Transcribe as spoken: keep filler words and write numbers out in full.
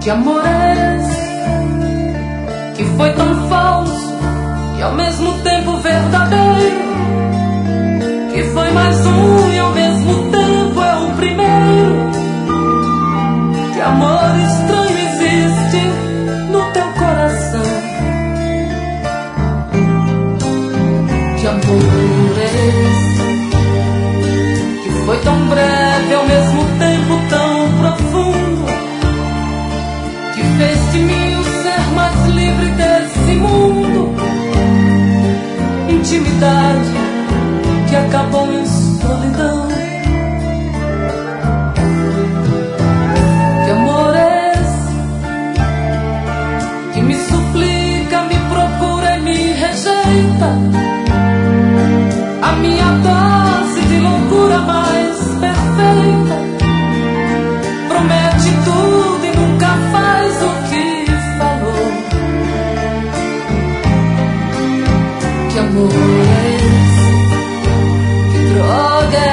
Que amor é esse que foi tão falso e ao mesmo tempo verdadeiro? Que foi mais um e ao mesmo tempo é o primeiro? Que amor estranho existe no teu coração? Que amor é esse que foi tão breve e ao mesmo tempo tão profundo? Que fez de mim o ser mais livre desse mundo? Intimidade que acabou em solidão. Que amor é esse que me suplica, me procura e me rejeita? A minha dose de loucura mais perfeita. Promete tudo e nunca faz o que falou. Que amor é esse? Que droga é